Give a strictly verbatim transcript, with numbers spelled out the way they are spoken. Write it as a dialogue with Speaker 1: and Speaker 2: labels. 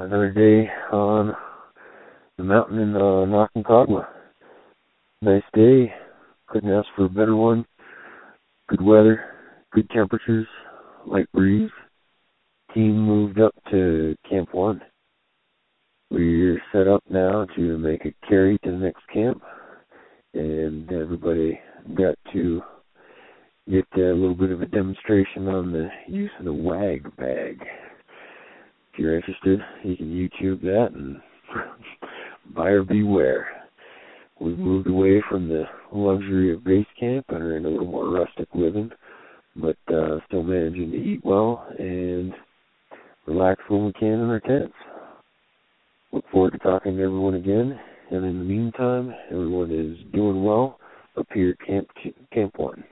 Speaker 1: another day on the mountain in uh, Aconcagua. Nice day. Couldn't ask for a better one. Good weather, good temperatures, light breeze. Team moved up to Camp One. We're set up now to make a carry to the next camp, and everybody got to get a little bit of a demonstration on the use of the WAG bag. If you're interested, you can YouTube that and buyer beware. We've moved away from the luxury of base camp and are in a little more rustic living, but uh, still managing to eat well and relax when we can in our tents. Look forward to talking to everyone again, and in the meantime, everyone is doing well up here at Camp Camp One.